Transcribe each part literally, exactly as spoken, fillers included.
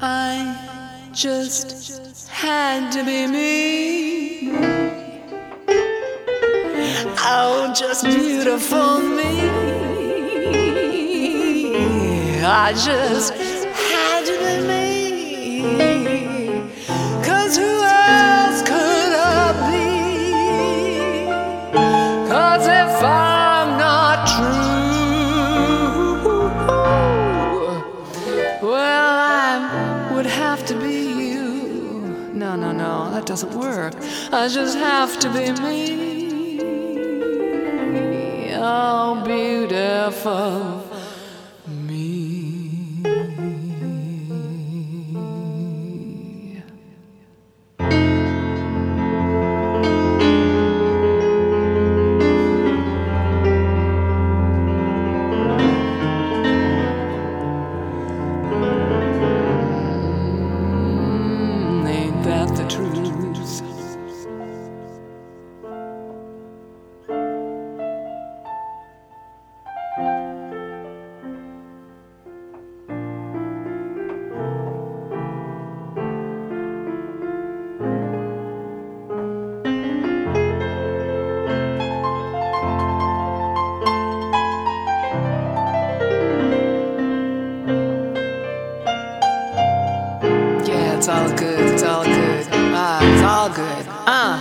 I just had to be me. Oh, just beautiful me. I just had to be me. 'Cause who else could I be? 'Cause if I'm not true, well, I would have to be you. No, no, no, that doesn't work. I just have to be me. Oh, beautiful me. Mm, ain't that the truth? It's all good, it's all good. Ah, it's all good. Ah.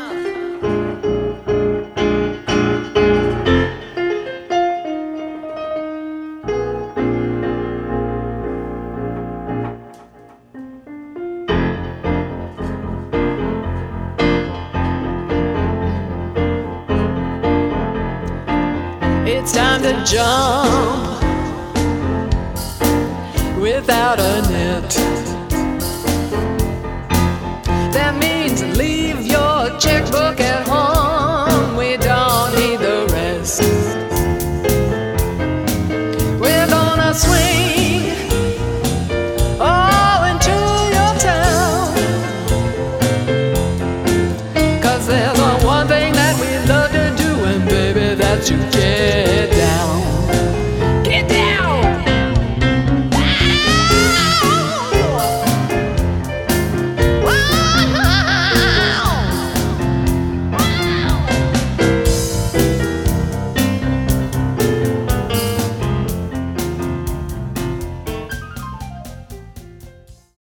It's time to jump without a net. That means leave.